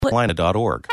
Carolina.org.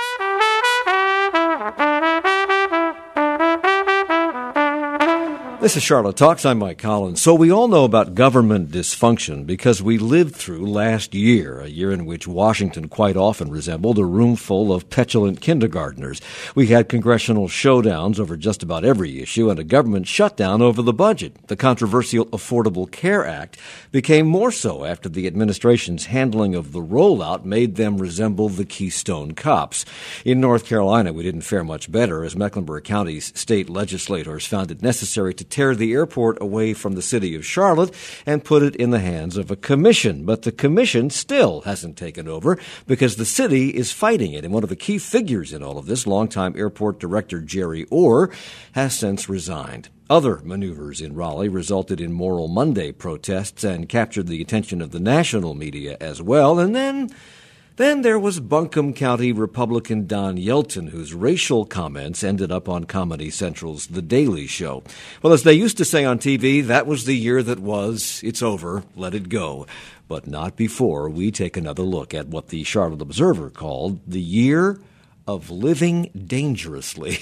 This is Charlotte Talks. I'm Mike Collins. So we all know about government dysfunction because we lived through last year, a year in which Washington quite often resembled a room full of petulant kindergartners. We had congressional showdowns over just about every issue and a government shutdown over the budget. The controversial Affordable Care Act became more so after the administration's handling of the rollout made them resemble the Keystone Cops. In North Carolina, we didn't fare much better as Mecklenburg County's state legislators found it necessary to tear the airport away from the city of Charlotte and put it in the hands of a commission. But the commission still hasn't taken over because the city is fighting it. And one of the key figures in all of this, longtime airport director Jerry Orr, has since resigned. Other maneuvers in Raleigh resulted in Moral Monday protests and captured the attention of the national media as well. And then there was Buncombe County Republican Don Yelton, whose racial comments ended up on Comedy Central's The Daily Show. Well, as they used to say on TV, that was the year that was. It's over. Let it go. But not before we take another look at what the Charlotte Observer called the year of living dangerously.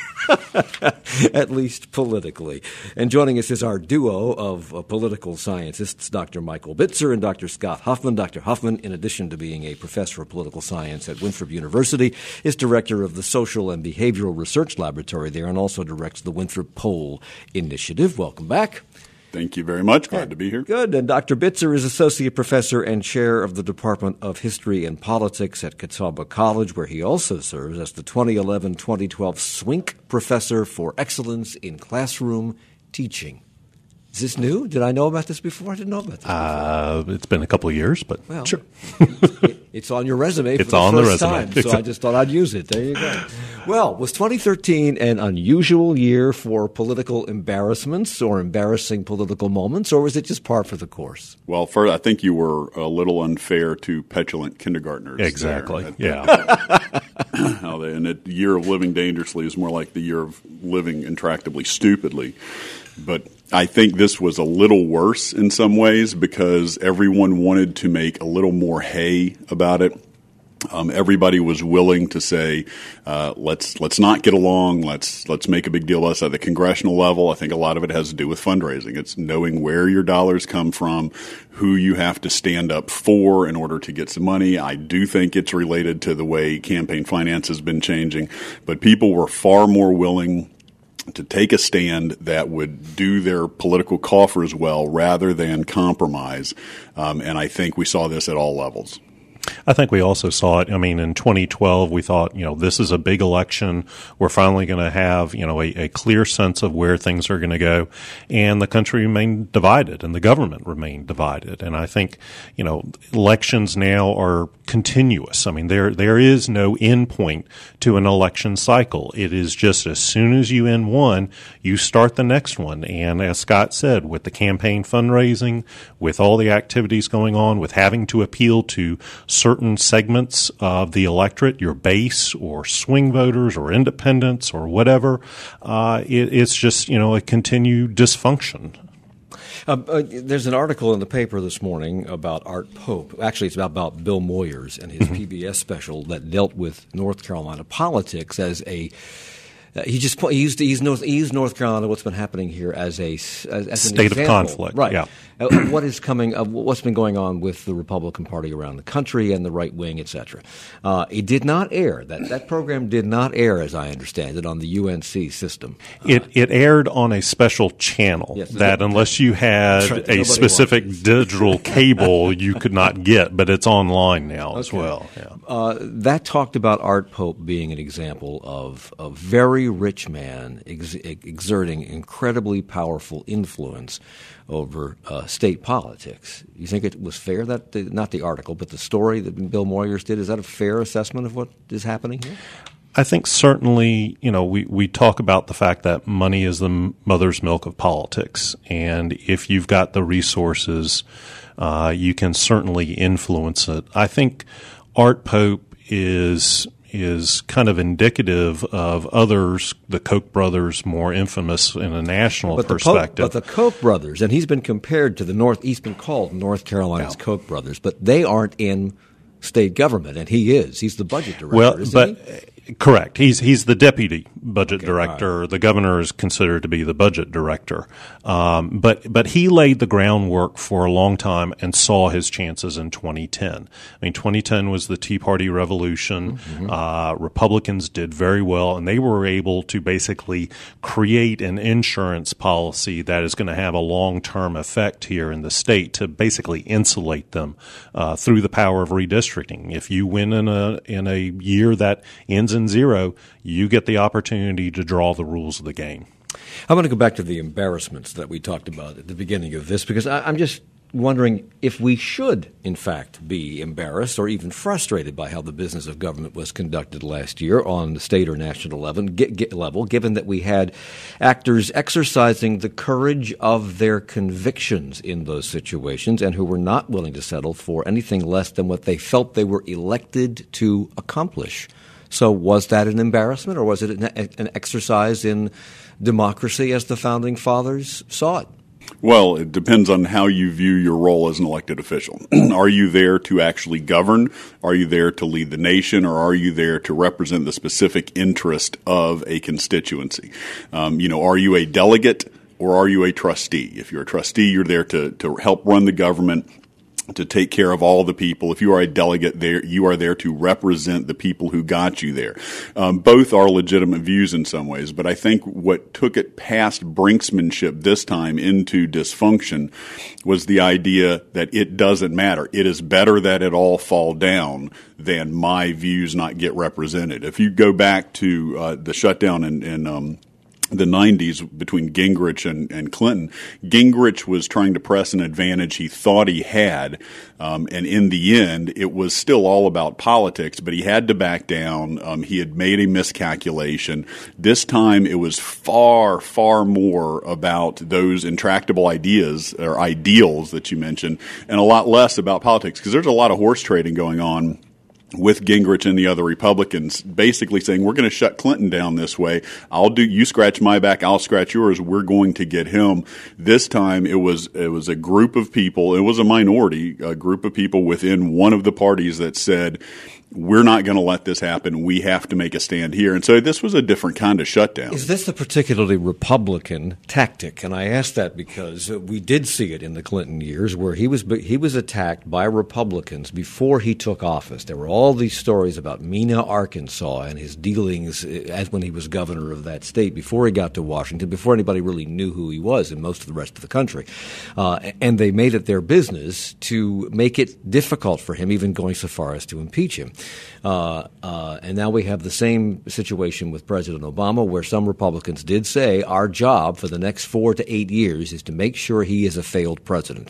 At least politically. And joining us is our duo of political scientists, Dr. Michael Bitzer and Dr. Scott Huffman. Dr. Huffman, in addition to being a professor of political science at Winthrop University, is director of the Social and Behavioral Research Laboratory there and also directs the Winthrop Poll Initiative. Welcome back. Thank you very much. Glad to be here. Good. And Dr. Bitzer is Associate Professor and Chair of the Department of History and Politics at Catawba College, where he also serves as the 2011-2012 Swink Professor for Excellence in Classroom Teaching. Is this new? Did I know about this before? I didn't know about this before. It's been a couple of years, but sure. It's on your resume for it's the on first the resume. time, so I just thought I'd use it. There you go. Well, was 2013 an unusual year for political embarrassments or embarrassing political moments, or was it just par for the course? Well, first, I think you were a little unfair to petulant kindergartners. Exactly, And the year of living dangerously is more like the year of living intractably stupidly. But I think this was a little worse in some ways because everyone wanted to make a little more hay about it. Everybody was willing to say, let's not get along. Let's make a big deal of us at the congressional level. I think a lot of it has to do with fundraising. It's knowing where your dollars come from, who you have to stand up for in order to get some money. I do think it's related to the way campaign finance has been changing, but people were far more willing to take a stand that would do their political coffers well rather than compromise. And I think we saw this at all levels. I think we also saw it. I mean, in 2012, we thought, this is a big election. We're finally going to have, a clear sense of where things are going to go. And the country remained divided and the government remained divided. And I think, elections now are continuous. I mean, there is no end point to an election cycle. It is just as soon as you end one, you start the next one. And as Scott said, with the campaign fundraising, with all the activities going on, with having to appeal to certain segments of the electorate, your base or swing voters or independents or whatever, it's just, a continued dysfunction. There's an article in the paper this morning about Art Pope. Actually, it's about Bill Moyers and his PBS special that dealt with North Carolina politics as a he used North Carolina, what's been happening here, as an state example. Of conflict, right? Yeah. What's been going on with the Republican Party around the country and the right wing, etc. It did not air. That program did not air, as I understand it, on the UNC system. It aired on a special channel that unless you had a specific digital cable, you could not get. But it's online now as well. Yeah. That talked about Art Pope being an example of a very rich man exerting incredibly powerful influence over state politics. You think it was fair that not the article, but the story that Bill Moyers did? Is that a fair assessment of what is happening here? I think certainly, we talk about the fact that money is the mother's milk of politics, and if you've got the resources, you can certainly influence it. I think Art Pope is kind of indicative of others, the Koch brothers, more infamous in a national perspective. But the Koch brothers, and he's been compared to he's been called North Carolina's Koch brothers, but they aren't in state government, and he is. He's the budget director, well, isn't he? Correct. He's the deputy budget director. Right. The governor is considered to be the budget director. But he laid the groundwork for a long time and saw his chances in 2010. I mean, 2010 was the Tea Party revolution. Mm-hmm. Republicans did very well, and they were able to basically create an insurance policy that is going to have a long-term effect here in the state to basically insulate them through the power of redistricting. If you win in a year that ends in zero, you get the opportunity to draw the rules of the game. I want to go back to the embarrassments that we talked about at the beginning of this, because I'm just wondering if we should, in fact, be embarrassed or even frustrated by how the business of government was conducted last year on the state or national level, given that we had actors exercising the courage of their convictions in those situations and who were not willing to settle for anything less than what they felt they were elected to accomplish. So was that an embarrassment, or was it an exercise in democracy as the Founding Fathers saw it? Well, it depends on how you view your role as an elected official. Are you there to actually govern? Are you there to lead the nation? Or are you there to represent the specific interest of a constituency? Are you a delegate or are you a trustee? If you're a trustee, you're there to help run the government, to take care of all the people. If you are a delegate there, you are there to represent the people who got you there. Both are legitimate views in some ways, but I think what took it past brinksmanship this time into dysfunction was the idea that it doesn't matter. It is better that it all fall down than my views not get represented. If you go back to the shutdown in the 90s between Gingrich and Clinton, Gingrich was trying to press an advantage he thought he had, and in the end, it was still all about politics, but he had to back down. He had made a miscalculation. This time, it was far, far more about those intractable ideas or ideals that you mentioned, and a lot less about politics, because there's a lot of horse trading going on with Gingrich and the other Republicans, basically saying, we're going to shut Clinton down this way. You scratch my back, I'll scratch yours. We're going to get him. This time it was a group of people. It was a minority, a group of people within one of the parties that said, we're not going to let this happen. We have to make a stand here. And so this was a different kind of shutdown. Is this a particularly Republican tactic? And I ask that because we did see it in the Clinton years where he was attacked by Republicans before he took office. There were all these stories about Mena, Arkansas, and his dealings as when he was governor of that state before he got to Washington, before anybody really knew who he was in most of the rest of the country. And they made it their business to make it difficult for him, even going so far as to impeach him. And now we have the same situation with President Obama, where some Republicans did say our job for the next 4 to 8 years is to make sure he is a failed president.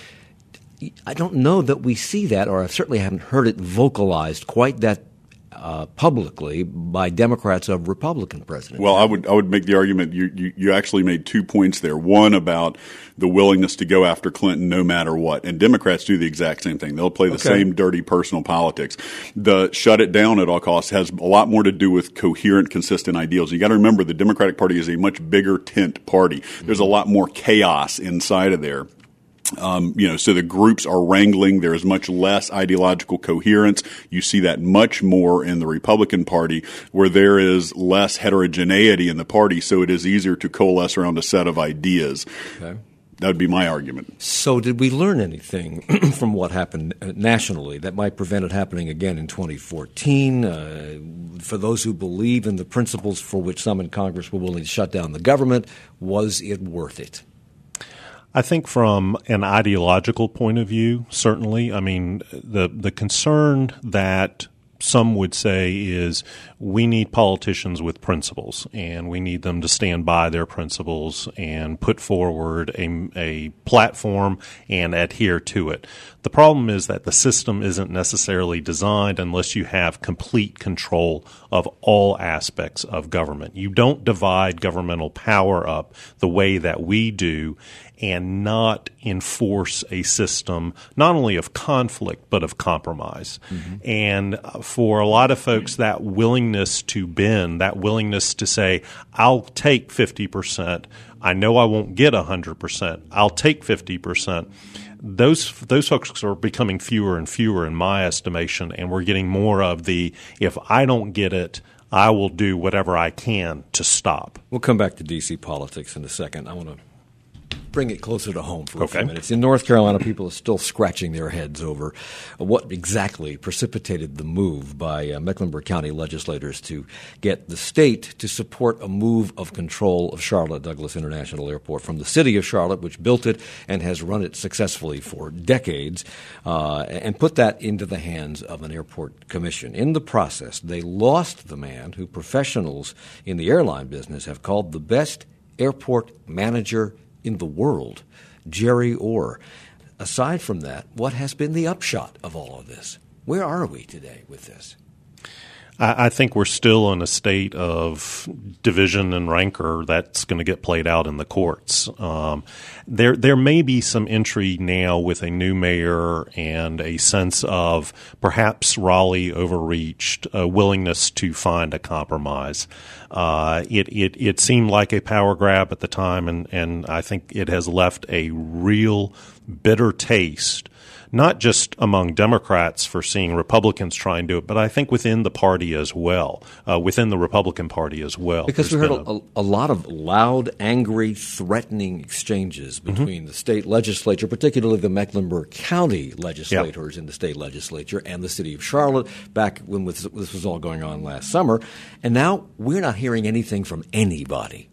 I don't know that we see that, or I certainly haven't heard it vocalized quite that publicly by Democrats of Republican presidents. Well, I would make the argument you actually made 2 points there. One about the willingness to go after Clinton no matter what, and Democrats do the exact same thing. They'll play the same dirty personal politics. The shut it down at all costs has a lot more to do with coherent, consistent ideals. You got to remember the Democratic Party is a much bigger tent party. There's a lot more chaos inside of there. So the groups are wrangling. There is much less ideological coherence. You see that much more in the Republican Party, where there is less heterogeneity in the party, so it is easier to coalesce around a set of ideas. Okay. That would be my argument. So did we learn anything from what happened nationally that might prevent it happening again in 2014? For those who believe in the principles for which some in Congress were willing to shut down the government, was it worth it? I think from an ideological point of view, certainly. I mean, the concern that some would say is we need politicians with principles, and we need them to stand by their principles and put forward a platform and adhere to it. The problem is that the system isn't necessarily designed unless you have complete control of all aspects of government. You don't divide governmental power up the way that we do and not enforce a system not only of conflict but of compromise. Mm-hmm. And for a lot of folks, that willingness to bend, that willingness to say, I'll take 50%, I know I won't get 100%, I'll take 50%, those folks are becoming fewer and fewer in my estimation, and we're getting more of the, if I don't get it, I will do whatever I can to stop. We'll come back to D.C. politics in a second. I want to bring it closer to home for a few minutes. In North Carolina, people are still scratching their heads over what exactly precipitated the move by Mecklenburg County legislators to get the state to support a move of control of Charlotte Douglas International Airport from the city of Charlotte, which built it and has run it successfully for decades, and put that into the hands of an airport commission. In the process, they lost the man who professionals in the airline business have called the best airport manager in the world, Jerry Orr. Aside from that, what has been the upshot of all of this? Where are we today with this? I think we're still in a state of division and rancor that's going to get played out in the courts. There may be some entry now with a new mayor and a sense of perhaps Raleigh overreached, a willingness to find a compromise. It seemed like a power grab at the time, and I think it has left a real bitter taste, not just among Democrats for seeing Republicans try and do it, but I think within the party as well, within the Republican Party as well. Because we heard a lot of loud, angry, threatening exchanges between the state legislature, particularly the Mecklenburg County legislators in the state legislature, and the city of Charlotte back when this was all going on last summer. And now we're not hearing anything from anybody.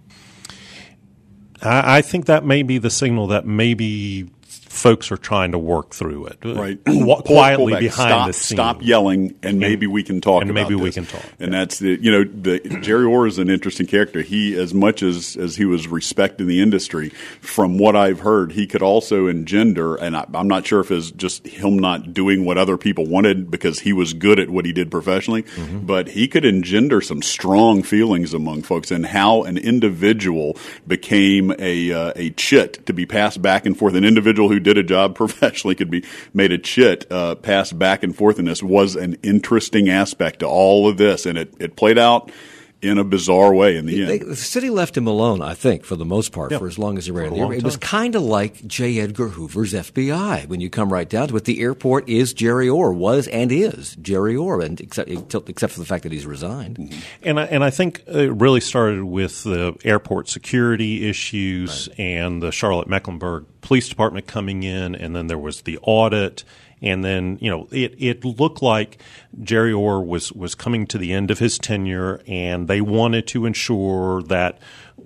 I think that may be the signal that maybe folks are trying to work through it, right? Quietly behind the scenes. Stop yelling, and maybe we can talk. And about maybe this. we can talk. And that's the Jerry Orr is an interesting character. He, as much as he was respected in the industry, from what I've heard, he could also engender. And I'm not sure if it's just him not doing what other people wanted because he was good at what he did professionally, but he could engender some strong feelings among folks, and how an individual became a chit to be passed back and forth. An individual who did a job professionally could be made a chit, passed back and forth in this, was an interesting aspect to all of this, and it played out in a bizarre way in the end. The city left him alone, I think, for the most part, for as long as he ran the airport. It was kind of like J. Edgar Hoover's FBI. When you come right down to it, the airport is Jerry Orr, was and is Jerry Orr, and except for the fact that he's resigned. And I think it really started with the airport security issues and the Charlotte-Mecklenburg Police Department coming in, and then there was the audit. And then, it looked like Jerry Orr was coming to the end of his tenure, and they wanted to ensure that,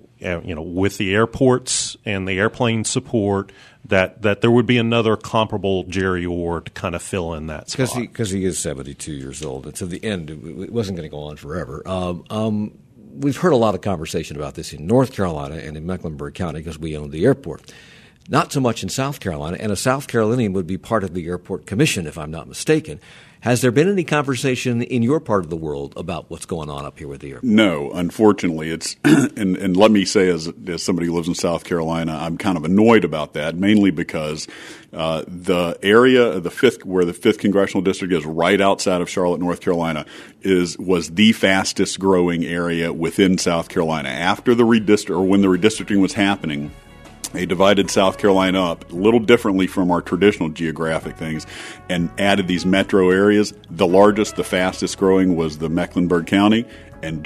with the airports and the airplane support, that there would be another comparable Jerry Orr to kind of fill in that spot. Because he is 72 years old, and to the end, it wasn't going to go on forever. We've heard a lot of conversation about this in North Carolina and in Mecklenburg County because we own the airport. Not so much in South Carolina, and a South Carolinian would be part of the airport commission, if I'm not mistaken. Has there been any conversation in your part of the world about what's going on up here with the airport? No, unfortunately. It's and let me say, as somebody who lives in South Carolina, I'm kind of annoyed about that, mainly because the area where the 5th Congressional District is, right outside of Charlotte, North Carolina, was the fastest growing area within South Carolina. After the when the redistricting was happening, they divided South Carolina up a little differently from our traditional geographic things and added these metro areas. The largest, the fastest growing was the Mecklenburg County. And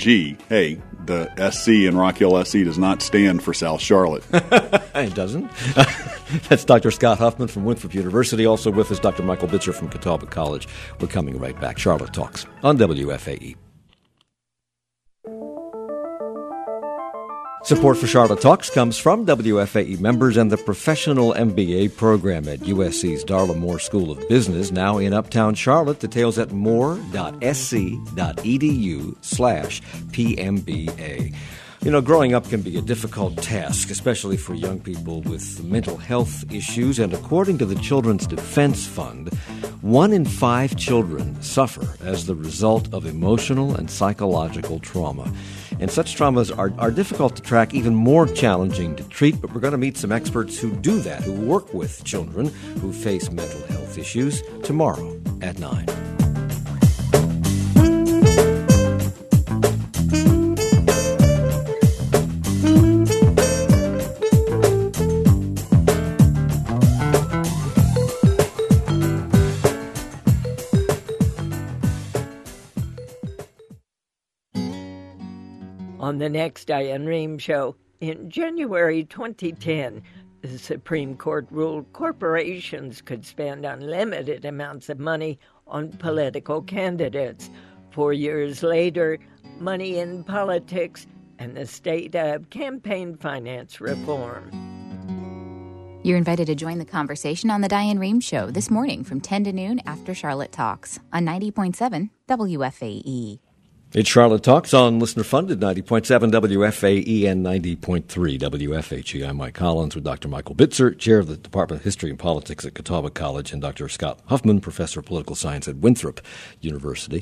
the SC in Rock Hill SC does not stand for South Charlotte. It doesn't. That's Dr. Scott Huffman from Winthrop University. Also with us, Dr. Michael Bitzer from Catawba College. We're coming right back. Charlotte Talks on WFAE. Support for Charlotte Talks comes from WFAE members and the professional MBA program at USC's Darla Moore School of Business, now in Uptown Charlotte. Details at moore.sc.edu/PMBA. Growing up can be a difficult task, especially for young people with mental health issues. And according to the Children's Defense Fund, 1 in 5 children suffer as the result of emotional and psychological trauma. And such traumas are difficult to track, even more challenging to treat. But we're going to meet some experts who do that, who work with children who face mental health issues, tomorrow at 9. On the next Diane Rehm Show, in January 2010, the Supreme Court ruled corporations could spend unlimited amounts of money on political candidates. 4 years later, money in politics and the state of campaign finance reform. You're invited to join the conversation on The Diane Rehm Show this morning from 10 to noon after Charlotte Talks on 90.7 WFAE. It's Charlotte Talks on listener-funded 90.7 WFAE and 90.3 WFHE. I'm Mike Collins with Dr. Michael Bitzer, Chair of the Department of History and Politics at Catawba College, and Dr. Scott Huffman, Professor of Political Science at Winthrop University.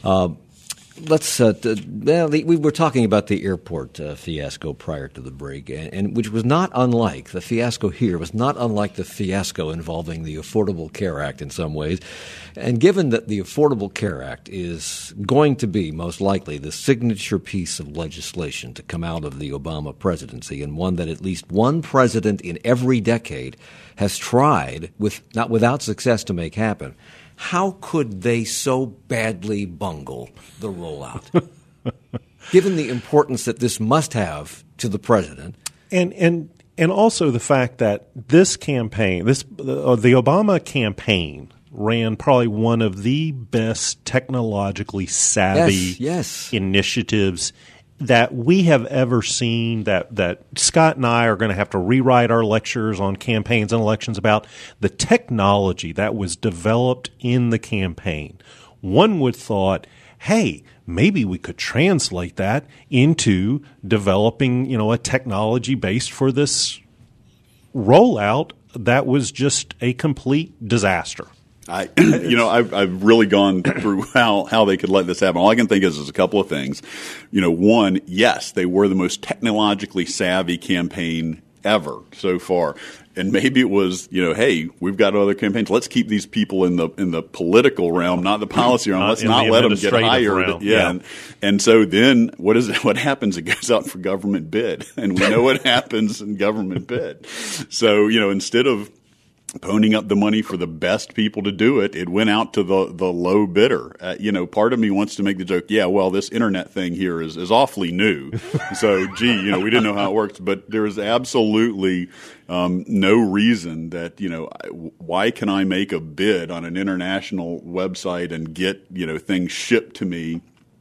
We were talking about the airport fiasco prior to the break, and which was not unlike, the fiasco here was not unlike the fiasco involving the Affordable Care Act in some ways. And given that the Affordable Care Act is going to be most likely the signature piece of legislation to come out of the Obama presidency, and one that at least one president in every decade has tried, not without success, to make happen, how could they so badly bungle the rollout, given the importance that this must have to the president? And also the fact that this campaign, the Obama campaign, ran probably one of the best technologically savvy initiatives that we have ever seen, that Scott and I are going to have to rewrite our lectures on campaigns and elections about the technology that was developed in the campaign. One would thought, hey, maybe we could translate that into developing, a technology based for this rollout that was just a complete disaster. I've really gone through how they could let this happen. All I can think is a couple of things. One, yes, they were the most technologically savvy campaign ever so far. And maybe it was, hey, we've got other campaigns. Let's keep these people in the political realm, not the policy realm. Let's not let them get hired. Yeah. And so then what happens? It goes out for government bid. And we know what happens in government bid. So, instead of ponying up the money for the best people to do it, it went out to the low bidder. Part of me wants to make the joke, this internet thing here is awfully new. So, we didn't know how it works. But there is absolutely no reason that, why can I make a bid on an international website and get, things shipped to me?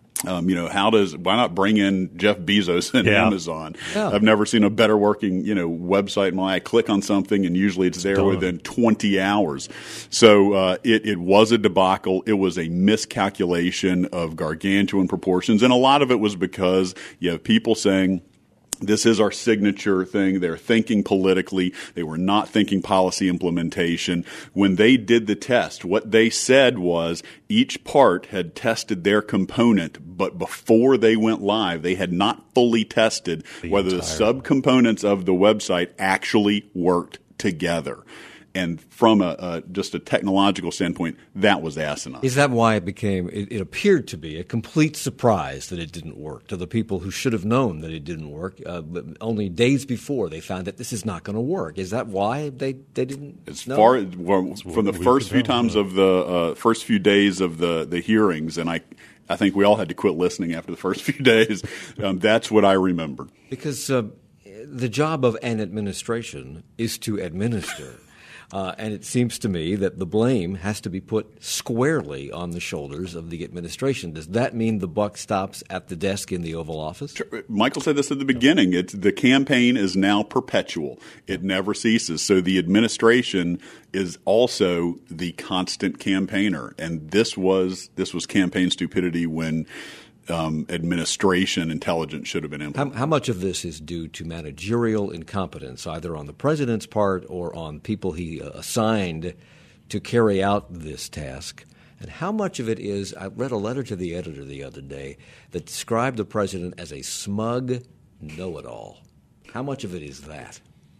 Why not bring in Jeff Bezos and Amazon? Yeah. I've never seen a better working, website. I click on something and usually it's there within 20 hours. So, it was a debacle. It was a miscalculation of gargantuan proportions. And a lot of it was because you have people saying, this is our signature thing. They're thinking politically. They were not thinking policy implementation. When they did the test, what they said was each part had tested their component, but before they went live, they had not fully tested whether the subcomponents of the website actually worked together. And from just a technological standpoint, that was asinine. Is that why it appeared to be a complete surprise that it didn't work to the people who should have known that it didn't work? Only days before they found that this is not going to work. Is that why they didn't know? From the first few times of the first few days of the hearings, and I think we all had to quit listening after the first few days. That's what I remember. Because the job of an administration is to administer. And it seems to me that the blame has to be put squarely on the shoulders of the administration. Does that mean the buck stops at the desk in the Oval Office? Michael said this at the beginning. The campaign is now perpetual. It never ceases. So the administration is also the constant campaigner. And this was campaign stupidity when administration intelligence should have been implemented. How much of this is due to managerial incompetence, either on the president's part or on people he assigned to carry out this task? And how much of it is, I read a letter to the editor the other day that described the president as a smug know-it-all. How much of it is that?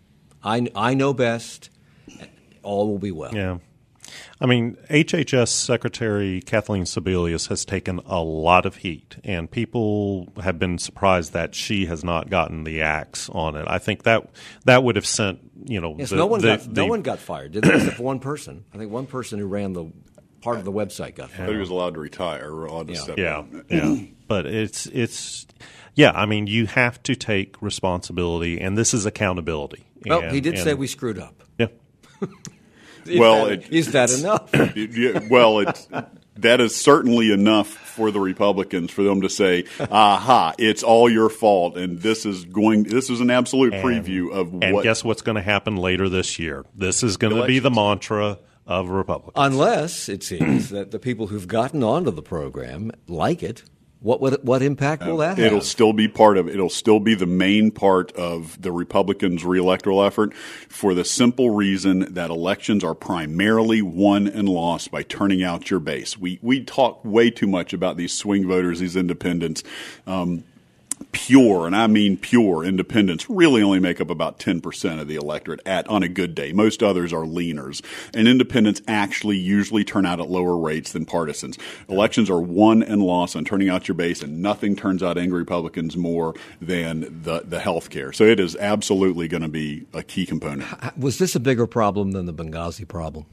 I know best, all will be well. Yeah. I mean, HHS Secretary Kathleen Sebelius has taken a lot of heat, and people have been surprised that she has not gotten the axe on it. I think that would have sent, Yes, no one got fired, did they? Except for one person. I think one person who ran the part of the website got fired. But he was allowed to retire or allowed to step down. Yeah. But it's Yeah, I mean, you have to take responsibility, and this is accountability. Well, he did say we screwed up. Yeah. Is that enough? That is certainly enough for the Republicans for them to say, "Aha! It's all your fault," and this is an absolute preview of what. And guess what's going to happen later this year? This is going to be the mantra of Republicans, unless it seems that the people who've gotten onto the program like it. What impact will that have? It'll still be part of it. It'll still be the main part of the Republicans' reelectoral effort for the simple reason that elections are primarily won and lost by turning out your base. We talk way too much about these swing voters, these independents. Pure, and I mean pure, independents really only make up about 10% of the electorate on a good day. Most others are leaners. And independents actually usually turn out at lower rates than partisans. Elections are won and lost on turning out your base, and nothing turns out angry Republicans more than the health care. So it is absolutely going to be a key component. Was this a bigger problem than the Benghazi problem?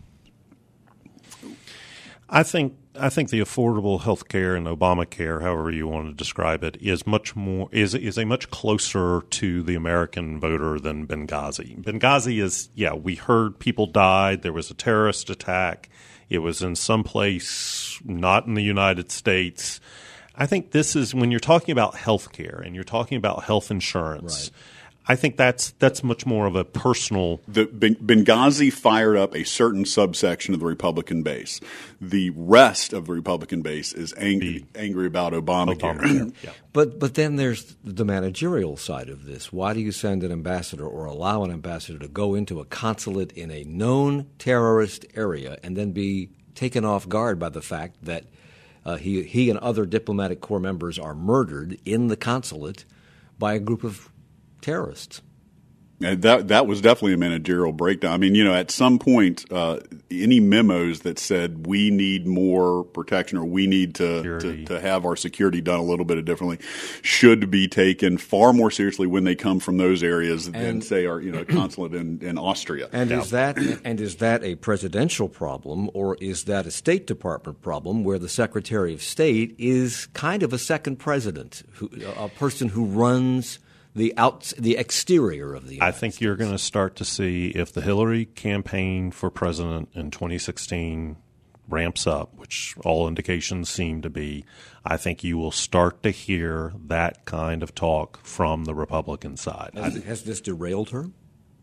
I think the affordable health care and Obamacare, however you want to describe it, is a much closer to the American voter than Benghazi. Benghazi is, we heard people died. There was a terrorist attack. It was in some place not in the United States. I think this is when you're talking about health care and you're talking about health insurance. Right. I think that's much more of a personal. Benghazi fired up a certain subsection of the Republican base. The rest of the Republican base is angry about Obamacare. Yeah. But then there's the managerial side of this. Why do you send an ambassador or allow an ambassador to go into a consulate in a known terrorist area and then be taken off guard by the fact that he and other diplomatic corps members are murdered in the consulate by a group of terrorists? And that was definitely a managerial breakdown. I mean, at some point, any memos that said we need more protection or we need to have our security done a little bit differently should be taken far more seriously when they come from those areas than, say, our consulate in Austria. And is that a presidential problem, or is that a State Department problem where the Secretary of State is kind of a second president, a person who runs the exterior of the United I think you're going to start to see if the Hillary campaign for president in 2016 ramps up, which all indications seem to be, I think you will start to hear that kind of talk from the Republican side. Has this derailed her?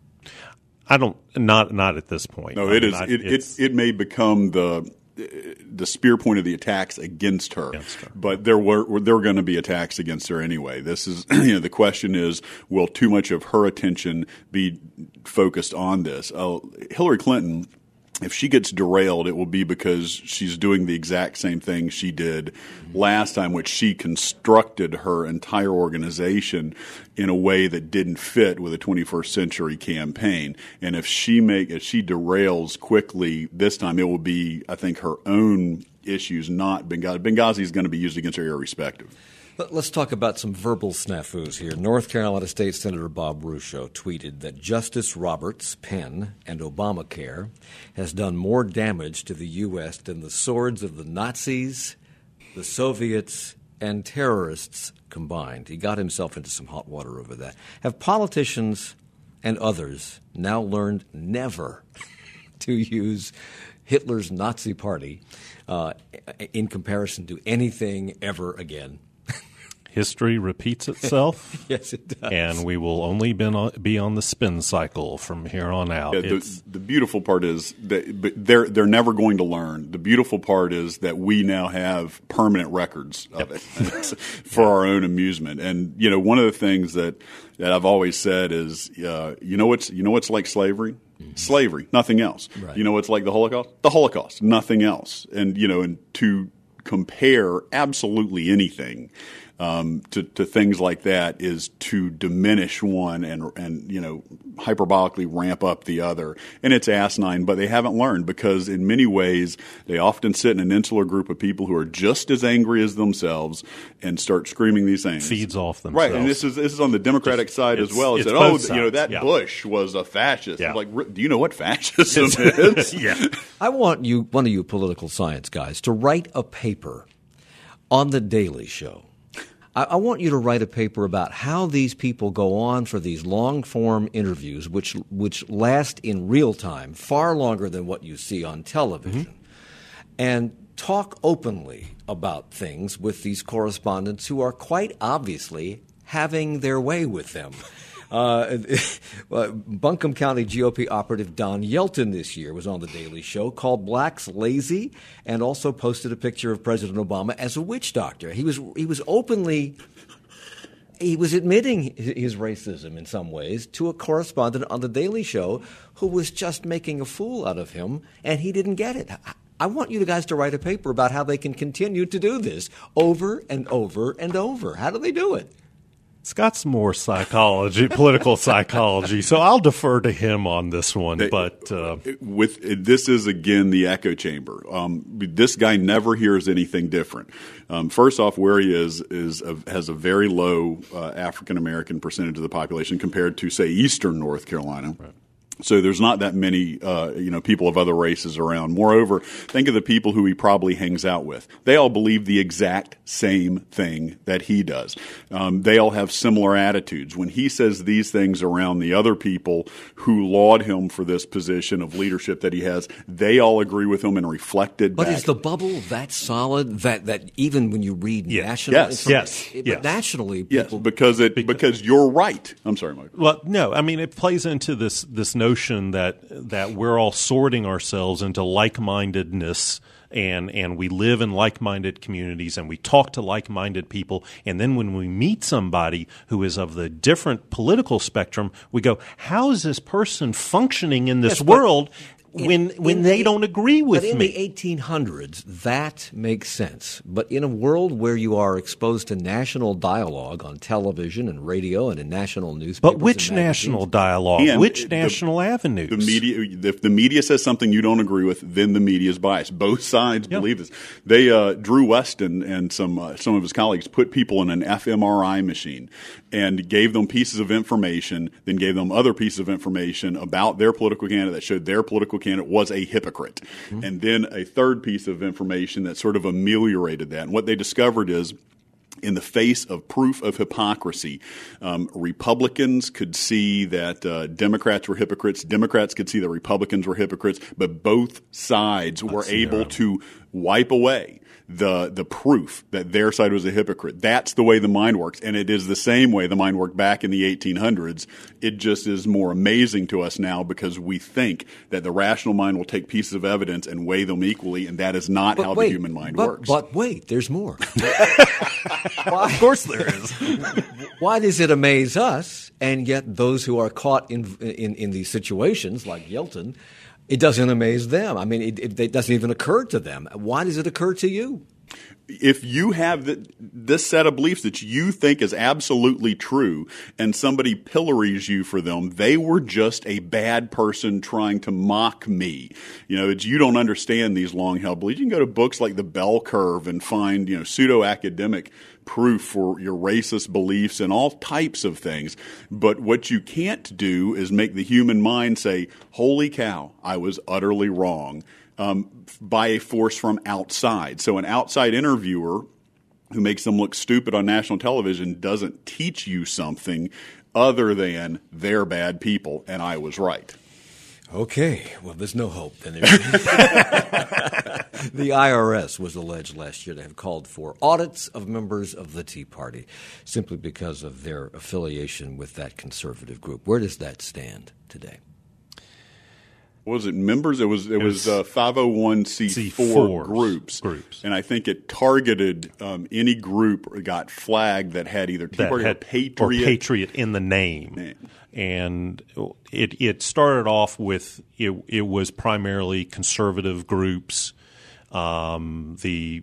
I don't. Not at this point. No, it may become the spear point of the attacks against her. But there were going to be attacks against her anyway. This is the question is, will too much of her attention be focused on this? Hillary Clinton, if she gets derailed, it will be because she's doing the exact same thing she did last time, which she constructed her entire organization in a way that didn't fit with a 21st century campaign. And if she derails quickly this time, it will be, I think, her own issues, not Benghazi. Benghazi is going to be used against her irrespective. Let's talk about some verbal snafus here. North Carolina State Senator Bob Russo tweeted that Justice Roberts' pen and Obamacare has done more damage to the U.S. than the swords of the Nazis, the Soviets, and terrorists combined. He got himself into some hot water over that. Have politicians and others now learned never to use Hitler's Nazi Party in comparison to anything ever again? History repeats itself. Yes, it does. And we will only be on the spin cycle from here on out. Yeah, the beautiful part is that they're never going to learn. The beautiful part is that we now have permanent records of it for our own amusement. And one of the things that I've always said is, what's like slavery? Mm-hmm. Slavery, nothing else. Right. You know what's like the Holocaust? The Holocaust, nothing else. And and to compare absolutely anything to things like that is to diminish one and hyperbolically ramp up the other. And it's asinine, but they haven't learned because in many ways they often sit in an insular group of people who are just as angry as themselves and start screaming these things. Feeds off themselves. Right, and this is on the Democratic side as well. It said, Bush was a fascist. Yeah. Like, do you know what fascism is? Yeah. I want one of you political science guys to write a paper on The Daily Show I want you to write a paper about how these people go on for these long-form interviews, which last in real time, far longer than what you see on television, and talk openly about things with these correspondents who are quite obviously having their way with them. Buncombe County GOP operative Don Yelton this year was on The Daily Show, called blacks lazy, and also posted a picture of President Obama as a witch doctor. He was admitting his racism in some ways to a correspondent on The Daily Show who was just making a fool out of him, and he didn't get it. I want you guys to write a paper about how they can continue to do this over and over and over. How do they do it? Scott's more psychology, political psychology, so I'll defer to him on this one. But this is again the echo chamber. This guy never hears anything different. First off, where he has a very low African American percentage of the population compared to, say, Eastern North Carolina. Right. So there's not that many, people of other races around. Moreover, think of the people who he probably hangs out with. They all believe the exact same thing that he does. They all have similar attitudes. When he says these things around the other people who laud him for this position of leadership that he has, they all agree with him and reflect it back. But is the bubble that solid that even when you read national yes. nationally people because you're right. I'm sorry, Mike. Well, no, I mean it plays into this notion that we're all sorting ourselves into like-mindedness and we live in like-minded communities and we talk to like-minded people, and then when we meet somebody who is of the different political spectrum, we go, how is this person functioning in this world when they don't agree with me? But in the 1800s, that makes sense. But in a world where you are exposed to national dialogue on television and radio and in national newspapers, but which national dialogue? And which national avenues? The media. If the media says something you don't agree with, then the media is biased. Both sides believe this. They Drew Weston and some of his colleagues put people in an fMRI machine and gave them pieces of information, then gave them other pieces of information about their political candidate that showed their political candidate was a hypocrite. Mm-hmm. And then a third piece of information that sort of ameliorated that. And what they discovered is, in the face of proof of hypocrisy, Republicans could see that Democrats were hypocrites. Democrats could see that Republicans were hypocrites. But both sides were able to wipe away the proof that their side was a hypocrite. That's the way the mind works, and it is the same way the mind worked back in the 1800s. It just is more amazing to us now because we think that the rational mind will take pieces of evidence and weigh them equally, and that is not how the human mind works. But wait, there's more. Of course there is. Why does it amaze us, and yet those who are caught in these situations, like Yelton, it doesn't amaze them? I mean, it doesn't even occur to them. Why does it occur to you? If you have this set of beliefs that you think is absolutely true and somebody pillories you for them, they were just a bad person trying to mock me. You don't understand these long-held beliefs. You can go to books like The Bell Curve and find, pseudo-academic proof for your racist beliefs and all types of things. But what you can't do is make the human mind say, holy cow, I was utterly wrong. By a force from outside. So an outside interviewer who makes them look stupid on national television doesn't teach you something other than they're bad people and I was right. Okay, well, there's no hope then. The IRS was alleged last year to have called for audits of members of the Tea Party simply because of their affiliation with that conservative group. Where does that stand today? Was it members? It was 501c4 groups, and I think it targeted any group or got flagged that had either Tea Party or Patriot in the name. And it started off with it was primarily conservative groups. The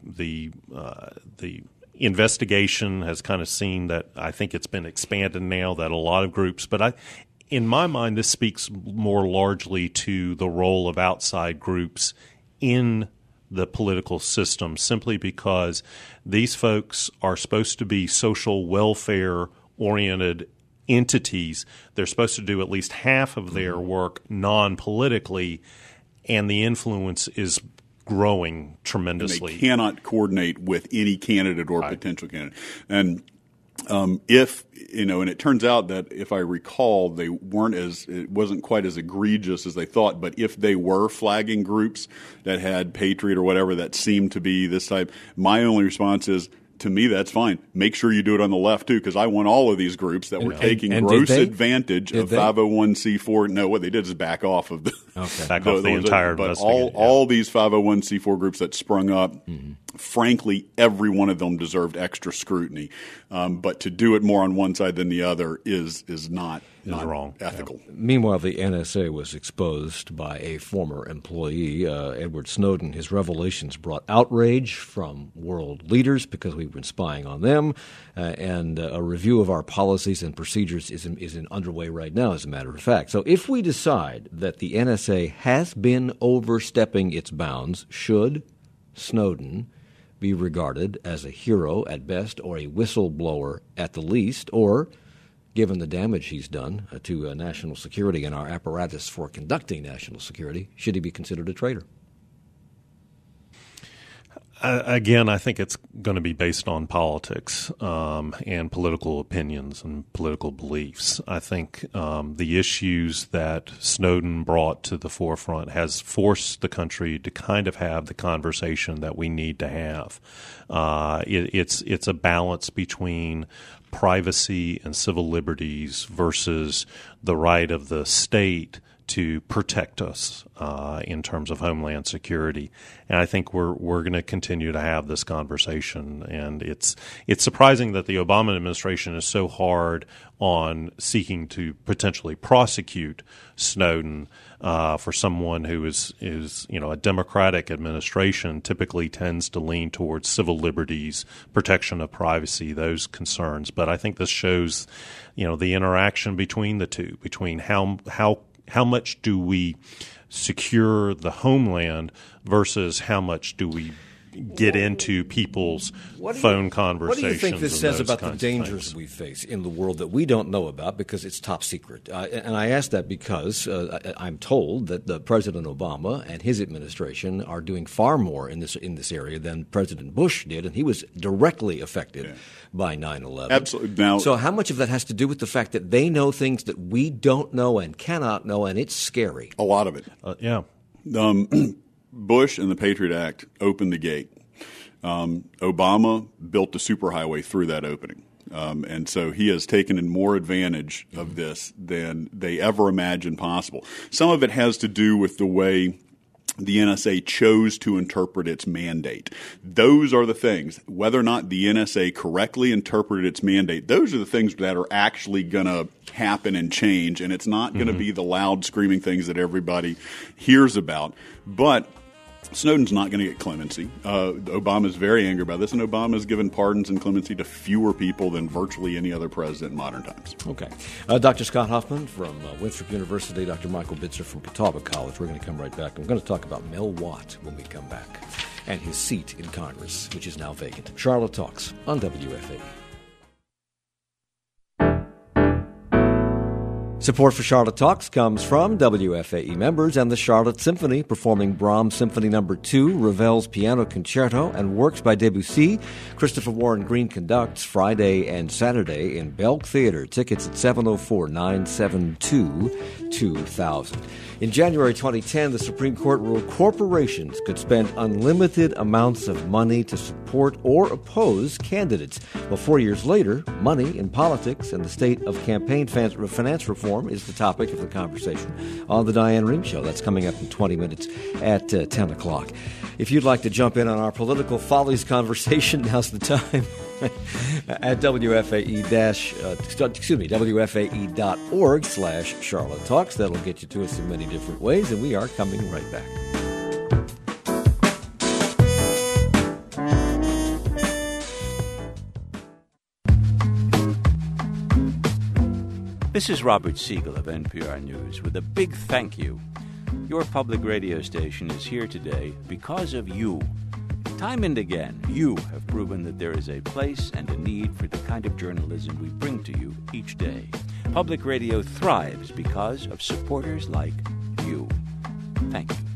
investigation has kind of seen that. I think it's been expanded now that a lot of groups, but in my mind, this speaks more largely to the role of outside groups in the political system, simply because these folks are supposed to be social welfare-oriented entities. They're supposed to do at least half of their work non-politically, and the influence is growing tremendously. And they cannot coordinate with any candidate or potential candidate. And If, and it turns out that if I recall, it wasn't quite as egregious as they thought, but if they were flagging groups that had Patriot or whatever that seemed to be this type, my only response is, to me, that's fine. Make sure you do it on the left, too, because I want all of these groups that were taking gross advantage of 501c4. No, what they did is back off of the entire investigation. All these 501c4 groups that sprung up, frankly, every one of them deserved extra scrutiny. But to do it more on one side than the other is not wrong. Ethical. Yeah. Meanwhile, the NSA was exposed by a former employee, Edward Snowden. His revelations brought outrage from world leaders because we've been spying on them, and a review of our policies and procedures is underway right now, as a matter of fact. So if we decide that the NSA has been overstepping its bounds, should Snowden be regarded as a hero at best or a whistleblower at the least, or given the damage he's done to national security and our apparatus for conducting national security, should he be considered a traitor? Again, I think it's going to be based on politics and political opinions and political beliefs. I think the issues that Snowden brought to the forefront has forced the country to kind of have the conversation that we need to have. It's a balance between privacy and civil liberties versus the right of the state to protect us in terms of homeland security. And I think we're going to continue to have this conversation. And it's surprising that the Obama administration is so hard on seeking to potentially prosecute Snowden for someone who is a Democratic administration typically tends to lean towards civil liberties, protection of privacy, those concerns. But I think this shows, the interaction between the two, between how much do we secure the homeland versus how much do we get into people's phone conversations? What do you think this says about the dangers we face in the world that we don't know about because it's top secret? And I ask that because I'm told that President Obama and his administration are doing far more in this area than President Bush did, and he was directly affected by 9/11. Absolutely. Now, so how much of that has to do with the fact that they know things that we don't know and cannot know, and it's scary? A lot of it. Yeah. Bush and the Patriot Act opened the gate. Obama built the superhighway through that opening. And so he has taken in more advantage of this than they ever imagined possible. Some of it has to do with the way the NSA chose to interpret its mandate. Those are the things, whether or not the NSA correctly interpreted its mandate, those are the things that are actually going to happen and change, and it's not going to be the loud screaming things that everybody hears about. But Snowden's not going to get clemency. Obama's very angry about this, and Obama's given pardons and clemency to fewer people than virtually any other president in modern times. Okay. Dr. Scott Hoffman from Winthrop University, Dr. Michael Bitzer from Catawba College. We're going to come right back. I'm going to talk about Mel Watt when we come back and his seat in Congress, which is now vacant. Charlotte Talks on WFAE. Support for Charlotte Talks comes from WFAE members and the Charlotte Symphony, performing Brahms Symphony No. 2, Ravel's Piano Concerto, and works by Debussy. Christopher Warren Green conducts Friday and Saturday in Belk Theater. Tickets at 704-972-2000. In January 2010, the Supreme Court ruled corporations could spend unlimited amounts of money to support or oppose candidates. Well, 4 years later, money in politics and the state of campaign finance reform is the topic of the conversation on The Diane Rehm Show. That's coming up in 20 minutes at 10 o'clock. If you'd like to jump in on our political follies conversation, now's the time. At WFAE.org/Charlotte Talks. That'll get you to us in many different ways, and we are coming right back. This is Robert Siegel of NPR News with a big thank you. Your public radio station is here today because of you. Time and again, you have proven that there is a place and a need for the kind of journalism we bring to you each day. Public radio thrives because of supporters like you. Thank you.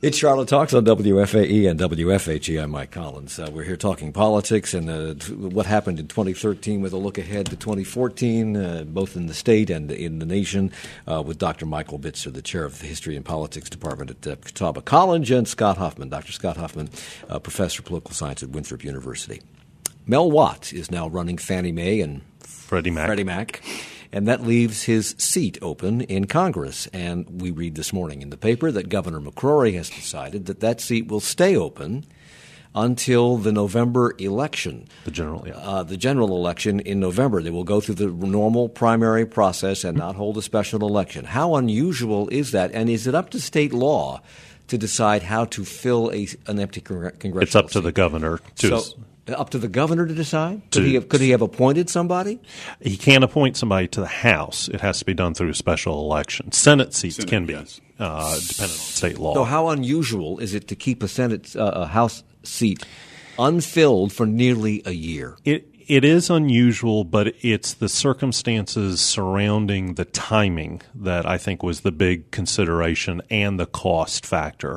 It's Charlotte Talks on WFAE and WFHE. I'm Mike Collins. We're here talking politics and what happened in 2013 with a look ahead to 2014, both in the state and in the nation, with Dr. Michael Bitzer, the chair of the History and Politics Department at Catawba College, and Scott Huffman, Dr. Scott Huffman, professor of political science at Winthrop University. Mel Watt is now running Fannie Mae and Freddie Mac. And that leaves his seat open in Congress. And we read this morning in the paper that Governor McCrory has decided that that seat will stay open until the November election. The general election in November. They will go through the normal primary process and not hold a special election. How unusual is that? And is it up to state law to decide how to fill an empty congressional It's up to seat? the governor to Up to the governor to decide? Could he have appointed somebody? He can't appoint somebody to the House. It has to be done through a special election. Senate seats can be, yes. dependent on state law. So how unusual is it to keep a House seat unfilled for nearly a year? It is unusual, but it's the circumstances surrounding the timing that I think was the big consideration and the cost factor.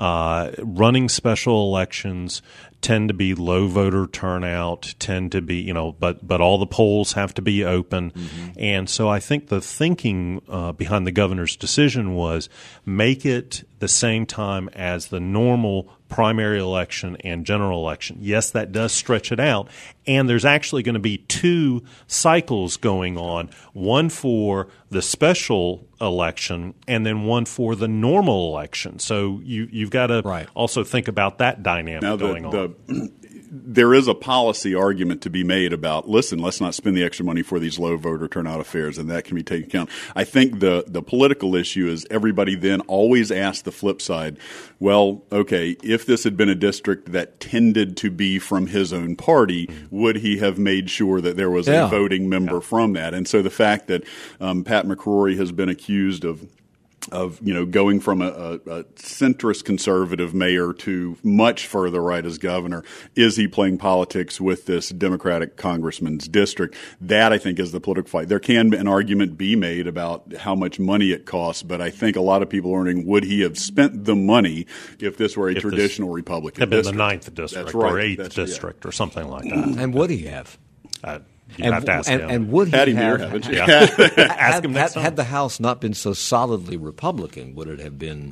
Running special elections tend to be low voter turnout, tend to be, but all the polls have to be open. Mm-hmm. And so I think the thinking behind the governor's decision was make it the same time as the normal primary election and general election. Yes, that does stretch it out. And there's actually going to be two cycles going on, one for the special election and then one for the normal election. So you've got to also think about that dynamic going on. There is a policy argument to be made about, listen, let's not spend the extra money for these low voter turnout affairs, and that can be taken account. I think the political issue is everybody then always asks the flip side, well, okay, if this had been a district that tended to be from his own party, would he have made sure that there was a voting member from that? And so the fact that Pat McCrory has been accused of going from a centrist conservative mayor to much further right as governor, is he playing politics with this Democratic congressman's district? That, I think, is the political fight. There can an argument be made about how much money it costs, but I think a lot of people are wondering, would he have spent the money if this were a traditional Republican district? Had been the 9th district or 8th district or something like that. And would he have? You'd have to ask him. And would he have? Ask him next time. Had the House not been so solidly Republican, would it have been?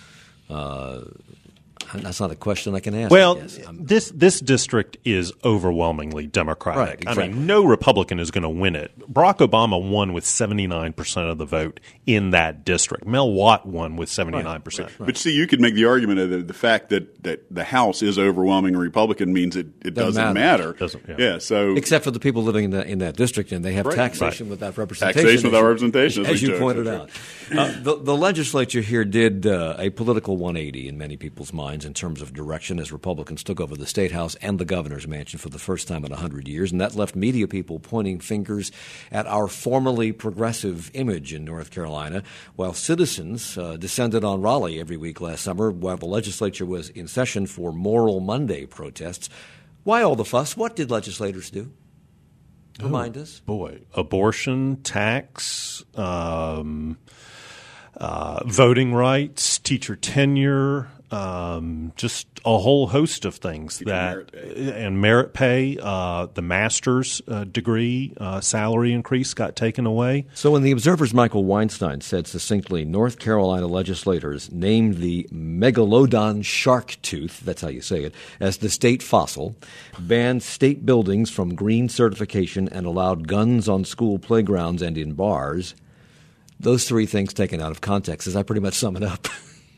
That's not a question I can ask. Well, this district is overwhelmingly Democratic. Right, exactly. I mean, no Republican is going to win it. Barack Obama won with 79% of the vote in that district. Mel Watt won with 79%. Right. But see, you could make the argument that the fact that the House is overwhelmingly Republican means it doesn't matter. So except for the people living in that district, and they have taxation without representation. Taxation without representation, as you pointed out. The legislature here did a political 180 in many people's minds in terms of direction as Republicans took over the State House and the governor's mansion for the first time in 100 years, and that left media people pointing fingers at our formerly progressive image in North Carolina, while citizens descended on Raleigh every week last summer while the legislature was in session for Moral Monday protests. Why all the fuss? What did legislators do? Remind us. Boy, abortion, tax, voting rights, teacher tenure, just a whole host of things and merit pay, the master's degree salary increase got taken away. So when the Observer's Michael Weinstein said succinctly, North Carolina legislators named the megalodon shark tooth, that's how you say it, as the state fossil, banned state buildings from green certification, and allowed guns on school playgrounds and in bars, those three things taken out of context, as I pretty much sum it up.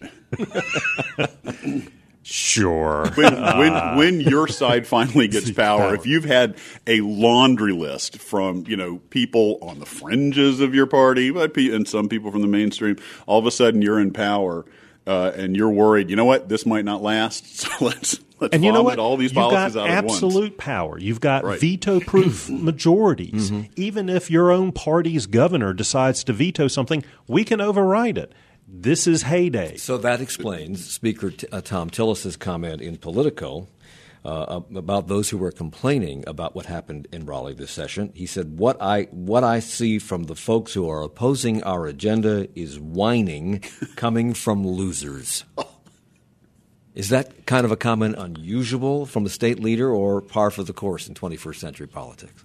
Sure. When your side finally gets power, if you've had a laundry list from people on the fringes of your party and some people from the mainstream, all of a sudden you're in power and you're worried. You know what? This might not last. So let's and you know what? All these policies out at once. You've got absolute power. You've got veto-proof majorities. Mm-hmm. Even if your own party's governor decides to veto something, we can override it. This is heyday. So that explains Speaker Tom Tillis's comment in Politico about those who were complaining about what happened in Raleigh this session. He said, what I see from the folks who are opposing our agenda is whining coming from losers. Is that kind of a comment unusual from a state leader or par for the course in 21st century politics?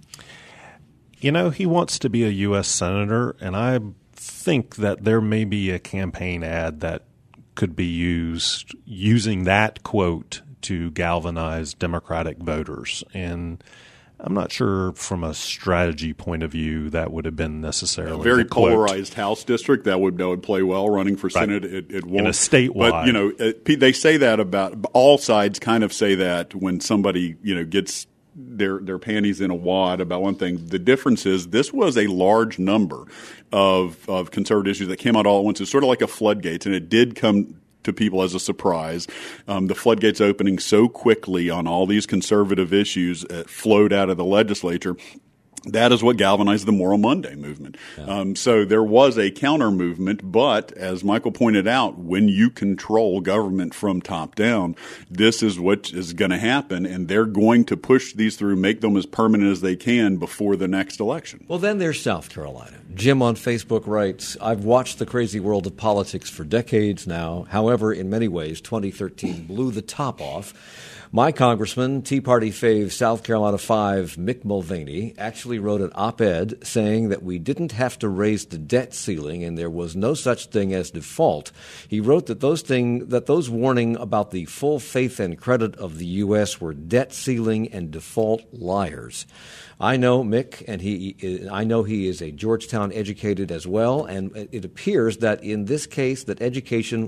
You know, he wants to be a U.S. Senator, and I think that there may be a campaign ad that could be used using that quote to galvanize Democratic voters. And I'm not sure from a strategy point of view that would have been necessarily a very polarized quote. House district that would play well running for Senate. It won't. In a statewide. But, you know, they say that about all sides kind of say that when somebody, you know, gets their panties in a wad about one thing. The difference is this was a large number of conservative issues that came out all at once. It's sort of like a floodgates, and it did come to people as a surprise. The floodgates opening so quickly on all these conservative issues flowed out of the legislature. That is what galvanized the Moral Monday movement. Yeah. So there was a counter movement, but as Michael pointed out, when you control government from top down, this is what is going to happen, and they're going to push these through, make them as permanent as they can before the next election. Well, then there's South Carolina. Jim on Facebook writes, I've watched the crazy world of politics for decades now. However, in many ways, 2013 blew the top off. My congressman, Tea Party fave South Carolina 5, Mick Mulvaney, actually wrote an op-ed saying that we didn't have to raise the debt ceiling and there was no such thing as default. He wrote that those warning about the full faith and credit of the U.S. were debt ceiling and default liars. I know Mick, and I know he is a Georgetown educated as well, and it appears that in this case that education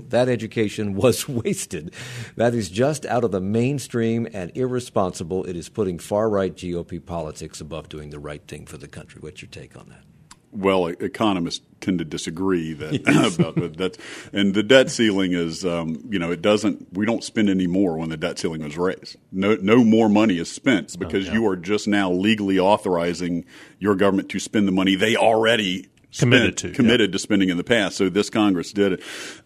was wasted. That is just out of the mainstream and irresponsible. It is putting far-right GOP politics above doing the right thing for the country. What's your take on that? Well, economists tend to disagree about that. And the debt ceiling is, we don't spend any more when the debt ceiling was raised. No more money is spent because you are just now legally authorizing your government to spend the money they already committed to spending in the past. So this Congress did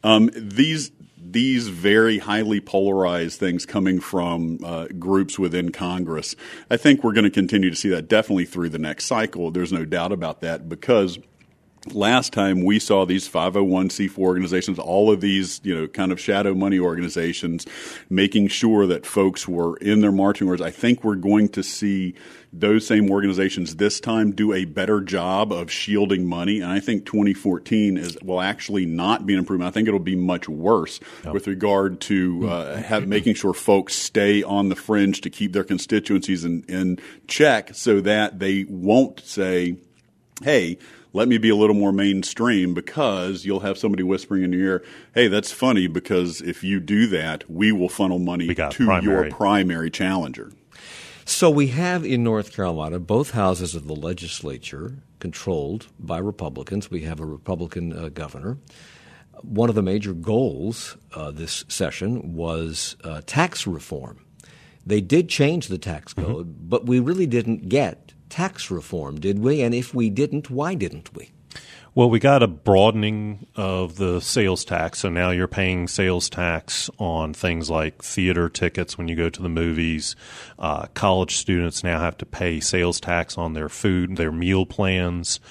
it. These very highly polarized things coming from groups within Congress, I think we're going to continue to see that definitely through the next cycle. There's no doubt about that because last time we saw these 501c4 organizations, all of these, kind of shadow money organizations, making sure that folks were in their marching orders. I think we're going to see those same organizations this time do a better job of shielding money. And I think 2014 will actually not be an improvement. I think it'll be much worse with regard to making sure folks stay on the fringe to keep their constituencies in check so that they won't say, hey, let me be a little more mainstream, because you'll have somebody whispering in your ear, hey, that's funny because if you do that, we will funnel money to your primary challenger. So we have in North Carolina both houses of the legislature controlled by Republicans. We have a Republican governor. One of the major goals this session was tax reform. They did change the tax code, but we really didn't get tax reform, did we? And if we didn't, why didn't we? Well, we got a broadening of the sales tax. So now you're paying sales tax on things like theater tickets when you go to the movies. College students now have to pay sales tax on their food, their meal plans.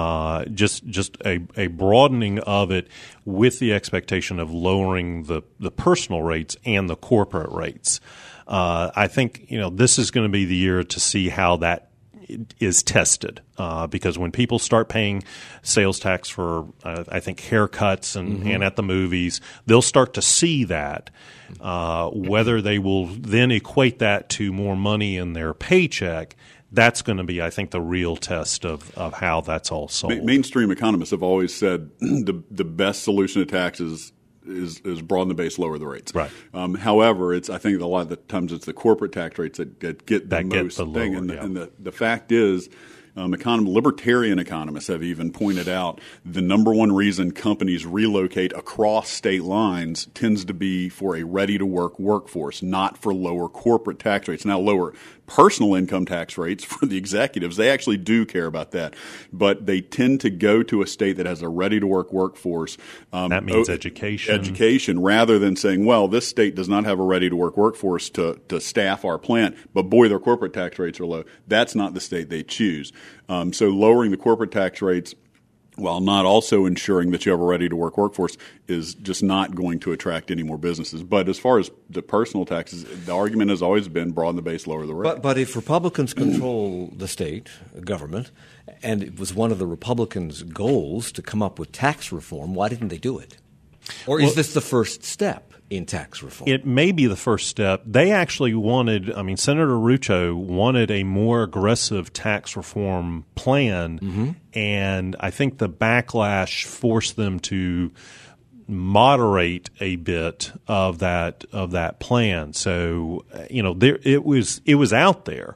Just a broadening of it with the expectation of lowering the personal rates and the corporate rates. I think, this is going to be the year to see how that is tested, because when people start paying sales tax for, I think, haircuts and at the movies, they'll start to see that. Whether they will then equate that to more money in their paycheck, that's going to be, I think, the real test of how that's all sold. Mainstream economists have always said the best solution to taxes is broaden the base, lower the rates. Right. However, I think a lot of the times it's the corporate tax rates that get the most thing. And the fact is, libertarian economists have even pointed out the number one reason companies relocate across state lines tends to be for a ready-to-work workforce, not for lower corporate tax rates. Now, lower personal income tax rates for the executives, they actually do care about that. But they tend to go to a state that has a ready-to-work workforce. That means education. Education, rather than saying, well, this state does not have a ready-to-work workforce to staff our plant, but boy, their corporate tax rates are low. That's not the state they choose. So lowering the corporate tax rates while not also ensuring that you have a ready-to-work workforce, is just not going to attract any more businesses. But as far as the personal taxes, the argument has always been broaden the base, lower the rate. But if Republicans control the state government, and it was one of the Republicans' goals to come up with tax reform, why didn't they do it? Or is this the first step in tax reform? It may be the first step. They actually wanted, Senator Rucho wanted a more aggressive tax reform plan, and I think the backlash forced them to moderate a bit of that plan. So, it was out there.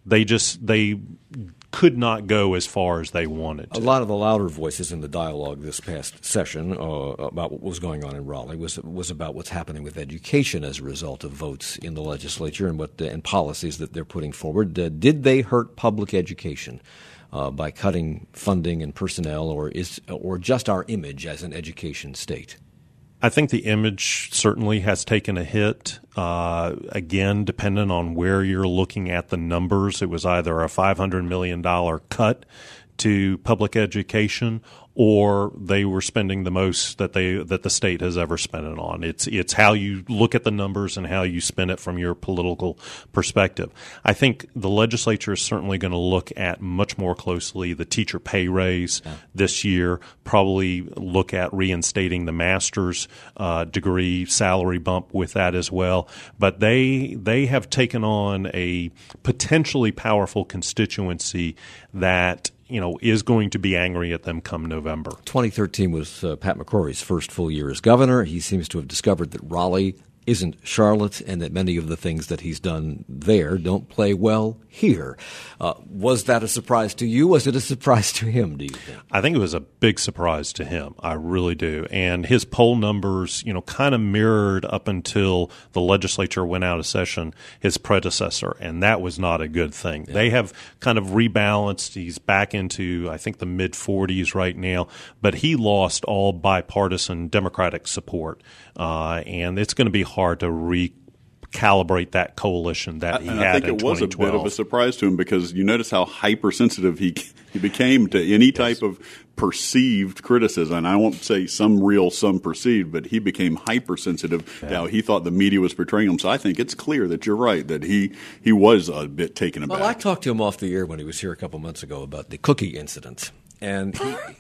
They could not go as far as they wanted to. A lot of the louder voices in the dialogue this past session about what was going on in Raleigh was about what's happening with education as a result of votes in the legislature and policies that they're putting forward. Did they hurt public education by cutting funding and personnel, or just our image as an education state? I think the image certainly has taken a hit. Again, depending on where you're looking at the numbers, it was either a $500 million cut to public education, or they were spending the most that the state has ever spent it on. It's how you look at the numbers and how you spend it from your political perspective. I think the legislature is certainly going to look at much more closely the teacher pay raise this year, probably look at reinstating the master's degree salary bump with that as well. But they have taken on a potentially powerful constituency that is going to be angry at them come November. 2013 was Pat McCrory's first full year as governor. He seems to have discovered that Raleigh isn't Charlotte and that many of the things that he's done there don't play well here. Was that a surprise to you? Was it a surprise to him, do you think? I think it was a big surprise to him. I really do. And his poll numbers, kind of mirrored up until the legislature went out of session his predecessor, and that was not a good thing. Yeah. They have kind of rebalanced. He's back into, I think, the mid-40s right now, but he lost all bipartisan Democratic support, and it's going to be hard to recalibrate that coalition that he had in 2012. I think it was a bit of a surprise to him because you notice how hypersensitive he became to any type of perceived criticism. And I won't say some real, some perceived, but he became hypersensitive to how he thought the media was portraying him. So I think it's clear that you're right, that he was a bit taken aback. Well, I talked to him off the air when he was here a couple months ago about the cookie incident, and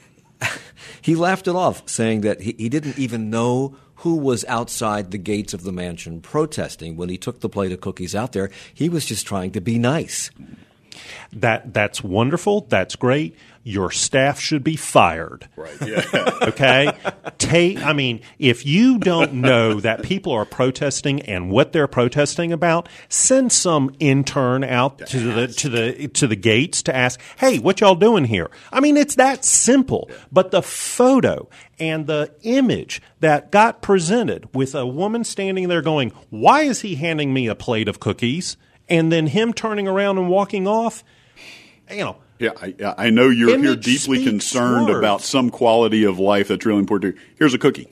he laughed it off, saying that he didn't even know who was outside the gates of the mansion protesting when he took the plate of cookies out there. He was just trying to be nice. That's wonderful. That's great. Your staff should be fired. Right. Yeah. Okay? If you don't know that people are protesting and what they're protesting about, send some intern out to the gates to ask, "Hey, what y'all doing here?" It's that simple. Yeah. But the photo and the image that got presented with a woman standing there going, "Why is he handing me a plate of cookies?" and then him turning around and walking off, Yeah, I know you're here deeply concerned about some quality of life that's really important to you. Here's a cookie.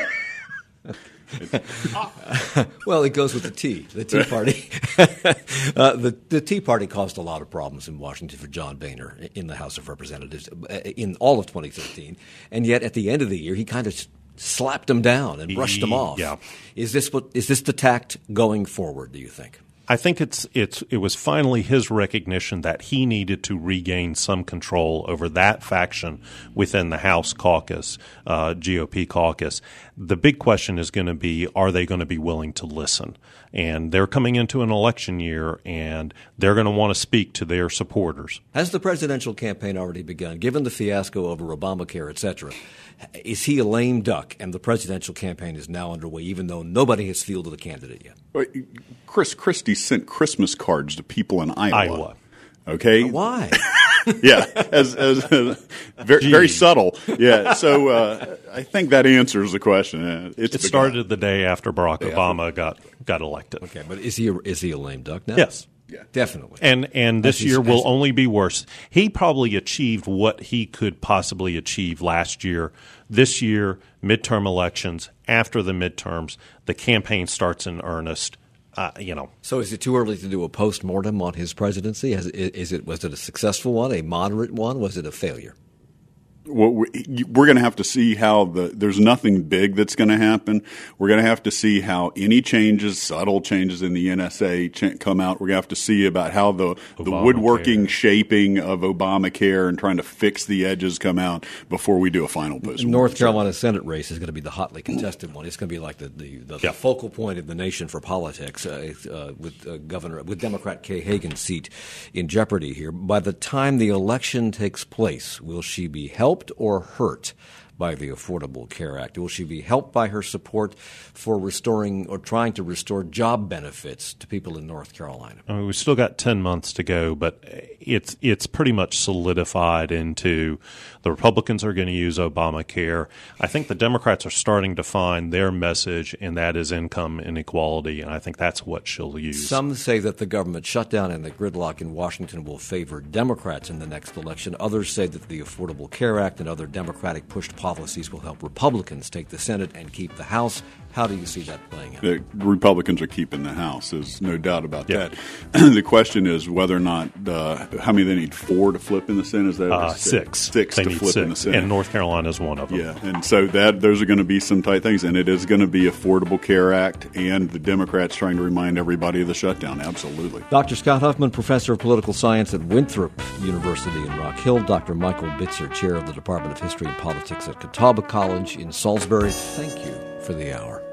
Well, it goes with the Tea Party. The Tea Party caused a lot of problems in Washington for John Boehner in the House of Representatives in all of 2013. And yet at the end of the year, he kind of slapped them down and brushed them off. Yeah. Is this the tact going forward, do you think? I think it was finally his recognition that he needed to regain some control over that faction within the House caucus, GOP caucus. The big question is going to be, are they going to be willing to listen? And they're coming into an election year, and they're going to want to speak to their supporters. Has the presidential campaign already begun? Given the fiasco over Obamacare, et cetera, is he a lame duck, and the presidential campaign is now underway, even though nobody has fielded a candidate yet? Chris Christie sent Christmas cards to people in Iowa. Okay, why? Yeah, as very subtle. Yeah, so I think that answers the question. It started the day after Barack Obama got elected. Okay, but is he a lame duck now? Yes. Yeah, definitely. And this year will only be worse. He probably achieved what he could possibly achieve last year. This year, midterm elections, after the midterms, the campaign starts in earnest. So is it too early to do a post-mortem on his presidency? Was it a successful one, a moderate one? Was it a failure? we're going to have to see how there's nothing big that's going to happen. We're going to have to see how any changes, subtle changes in the NSA come out. We're going to have to see about how the woodworking shaping of Obamacare and trying to fix the edges come out before we do a final post. North Carolina Senate race is going to be the hotly contested one. It's going to be like the focal point of the nation for politics with Democrat Kay Hagan's seat in jeopardy here. By the time the election takes place, will she be helped or hurt by the Affordable Care Act? Will she be helped by her support for restoring or trying to restore job benefits to people in North Carolina? I mean, we've still got 10 months to go, but it's pretty much solidified into the Republicans are going to use Obamacare. I think the Democrats are starting to find their message, and that is income inequality, and I think that's what she'll use. Some say that the government shutdown and the gridlock in Washington will favor Democrats in the next election. Others say that the Affordable Care Act and other Democratic-pushed policies will help Republicans take the Senate and keep the House. How do you see that playing out? The Republicans are keeping the House. There's no doubt about that. The question is whether or not how many they need? 4 to flip in the Senate? Is that 6? 6 to flip in the Senate. And North Carolina is one of them. Yeah, and so those are going to be some tight things, and it is going to be Affordable Care Act and the Democrats trying to remind everybody of the shutdown. Absolutely. Dr. Scott Huffman, professor of political science at Winthrop University in Rock Hill. Dr. Michael Bitzer, chair of the Department of History and Politics at Catawba College in Salisbury. Thank you for the hour.